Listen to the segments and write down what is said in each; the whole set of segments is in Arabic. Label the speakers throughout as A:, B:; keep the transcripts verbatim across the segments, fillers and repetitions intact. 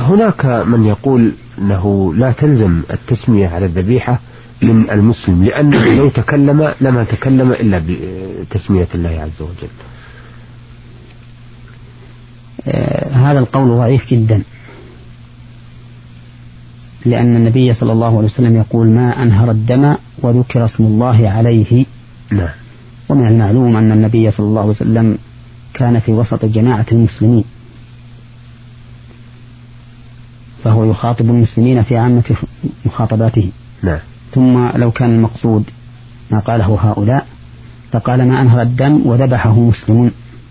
A: هناك من يقول أنه لا تلزم التسمية على الذبيحة من المسلم، لأنه لو تكلم لما تكلم إلا بتسمية الله عز وجل.
B: آه هذا القول ضعيف جدا، لأن النبي صلى الله عليه وسلم يقول ما أنهر الدم وذكر اسم الله عليه.
A: نعم.
B: ومن المعلوم أن النبي صلى الله عليه وسلم كان في وسط جماعة المسلمين، فهو يخاطب المسلمين في عامة مخاطباته.
A: نعم.
B: ثم لو كان المقصود ما قاله هؤلاء فقال ما أنهر الدم وذبحه مسلم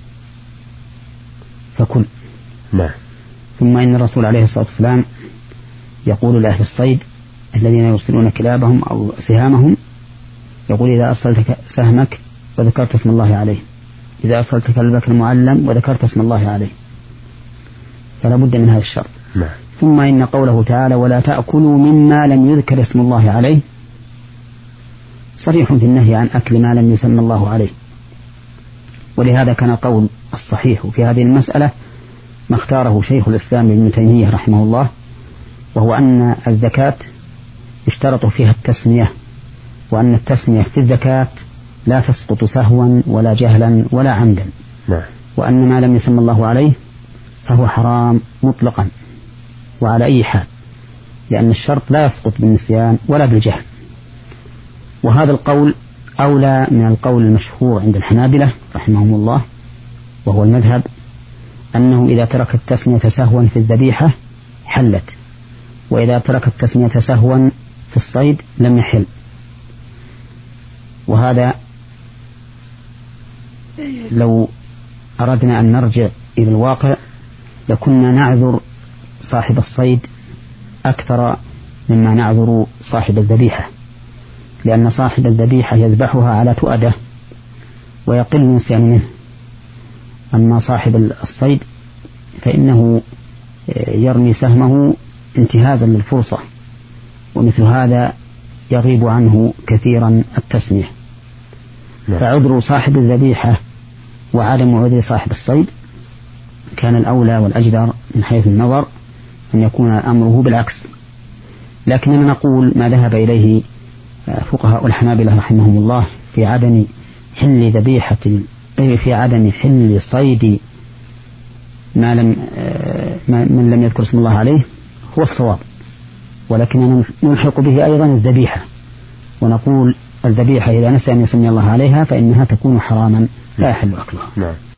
B: فكل.
A: نعم.
B: ثم إن الرسول عليه الصلاة والسلام يقول لأهل الصيد الذين يرسلون كلابهم أو سهامهم، يقول إذا أرسلت سهمك وذكرت اسم الله عليه، إذا أرسلت كلبك المعلم وذكرت اسم الله عليه، فلا بد من هذا الشرط.
A: نعم.
B: ثم إن قوله تعالى ولا تأكلوا مما لم يذكر اسم الله عليه صريح في النهي عن أكل ما لم يسمى الله عليه. ولهذا كان قول الصحيح في هذه المسألة ما اختاره شيخ الإسلام ابن تيمية رحمه الله، وهو أن الزكاة اشترطوا فيها التسمية، وأن التسمية في الزكاة لا تسقط سهوا ولا جهلا ولا عمدا.
A: نعم.
B: وأن ما لم يسمى الله عليه فهو حرام مطلقا وعلى أي حال، لأن الشرط لا يسقط بالنسيان ولا بالجهل. وهذا القول أولى من القول المشهور عند الحنابلة رحمهم الله، وهو المذهب أنه إذا ترك التسمية سهوا في الذبيحة حلت، وإذا ترك التسمية سهوا في الصيد لم يحل. وهذا لو أردنا أن نرجع إلى الواقع لكنا نعذر صاحب الصيد أكثر مما نعذر صاحب الذبيحة، لأن صاحب الذبيحة يذبحها على تؤده ويقل النسيان منه، أما صاحب الصيد فإنه يرمي سهمه انتهازا للفرصة، ومثل هذا يغيب عنه كثيرا التسمية. فعذر صاحب الذبيحة وعدم عذر صاحب الصيد كان الأولى والأجدر من حيث النظر أن يكون أمره بالعكس. لكننا نقول ما ذهب إليه فقهاء الحنابلة رحمهم الله في عدم حل ذبيحة في عدم حل صيد ما لم من لم يذكر اسم الله عليه هو الصواب، ولكننا نلحق به أيضا الذبيحة ونقول الذبيحة إذا نسي أن يسمي الله عليها فإنها تكون حراما لا يحل أكلها.
A: نعم.